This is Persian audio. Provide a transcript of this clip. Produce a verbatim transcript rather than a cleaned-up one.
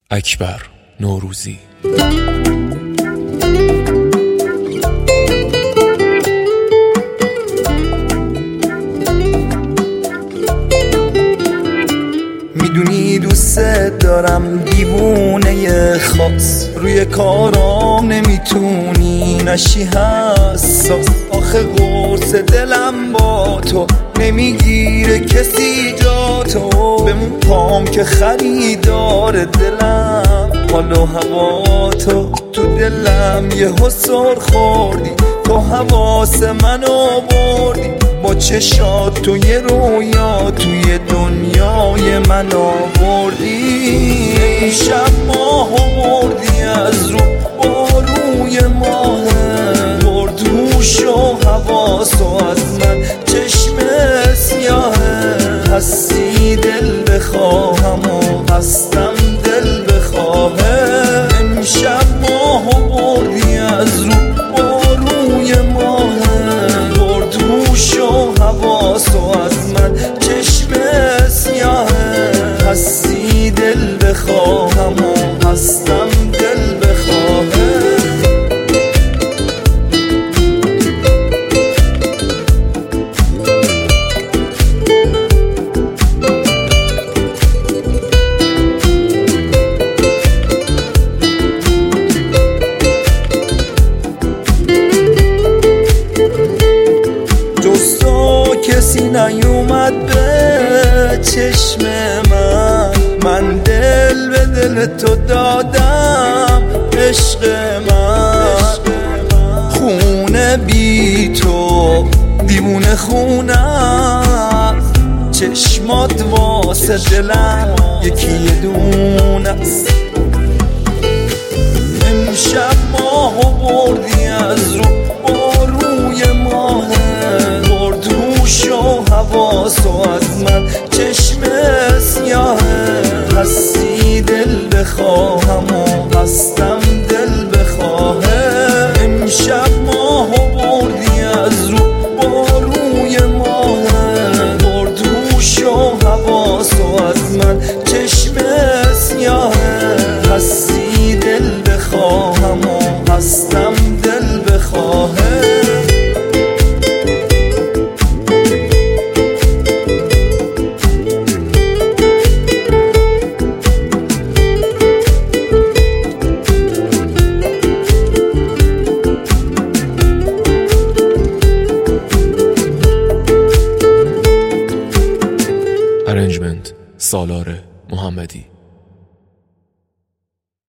اکبر نوروزی. میدونی دوست دارم، دیوونه خاص، روی کارام نمیتونی نشی حساس. آخه قرص دلم با تو نمیگیره کسی جا تو، بمون پام که خریدار دلم. حال و هوا تو تو دلم یه حسر خوردی، تو حواس منو بردی، با چشات تو یه رویا توی دنیای من آوردی. شب ماهو بردی از رو با روی ماه، برد هوش و حواسو از من، چشم سیاهه. هستی دل بخواهم و هستم دل بخواهه. امشب ماهو بردی از رو با روی ماه، برد هوش و حواسو از من، چشم سیاهه. هستی دل بخواهم و هستم دل بخواهه. کسی نیومد به چشم من، من دل به دل تو دادم. عشق من خونه بی تو دیوونه خونه، چشمات واسه دلم یکی دونه است. امشب ماهو بردی از رو با روی ماه، برد هوش و حواسو از من، چشم سیاهه. هستی دل بخواهم و هستم دل بخواهه. امشب ماهو بردی از رو با روی ماه، برد هوش و حواسو از من، چشم سیاهه. هستی دل بخواهم و هستم دل بخواهه. ارنجمنت سالار محمدی.